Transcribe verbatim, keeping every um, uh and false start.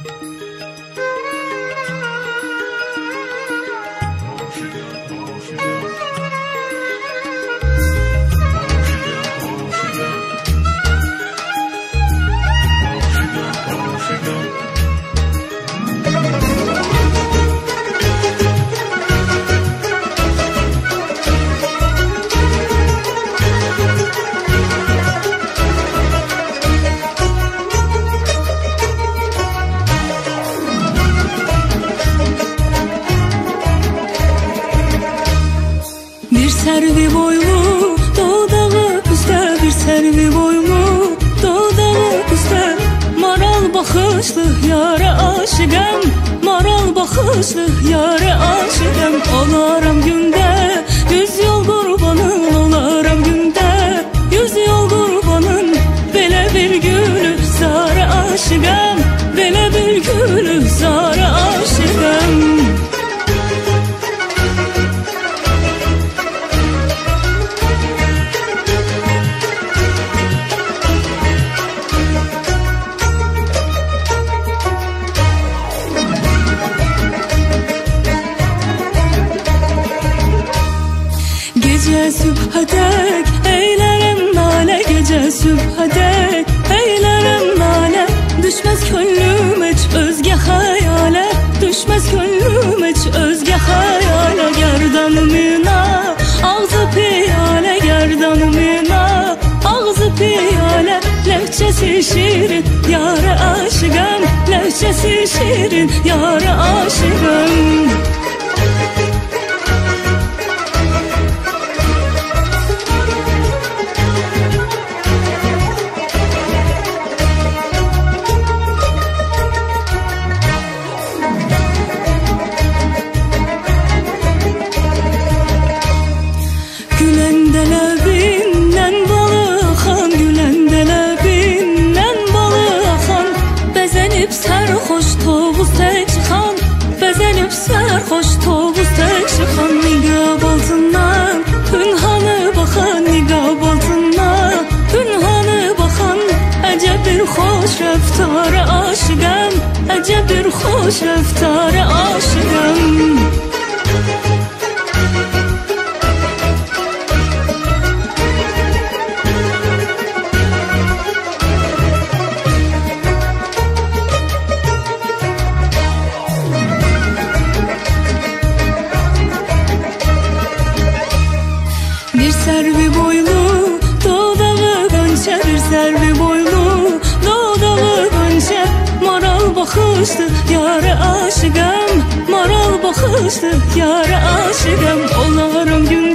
Servi boylu dağdağı üstə, bir servi boylu dağdağı üstə. Maral baxışlı yara aşıqəm, maral baxışlı yara aşıqəm. Olaram gündə yüz yol qurbanın, olaram gündə yüz yol qurbanın. Belə bir gülü zara aşıqəm, belə bir gülü zara aşıqəm. Gece sübhədək eylərəm nalə, gece sübhədək eylərəm nalə. Düşməz könlüm heç özgə xəyalə, düşməz könlüm heç özgə xəyalə. Gerdanımına ağzı piyalə, gerdanımına ağzı piyalə. Ləhcəsi şirin yara aşıqəm, ləhcəsi şirin yara aşıqəm. Güləndələbindən balı axan, güləndələbindən balı axan. Bəzənib sərxoş tovuz tək çıxan, bəzənib sərxoş tovuz tək çıxan. Niqab altından pünhanı baxan, niqab altından pünhanı baxan. Əcəb bir xoş rəftara aşıqəm, əcəb bir xoş rəftara aşıqəm. Bir servi boylu dağdağı qönçə, bir servi boylu dağdağı qönçə. Maral baxışlı yara aşıqəm, maral baxışlı yara aşıqəm. Olaram gün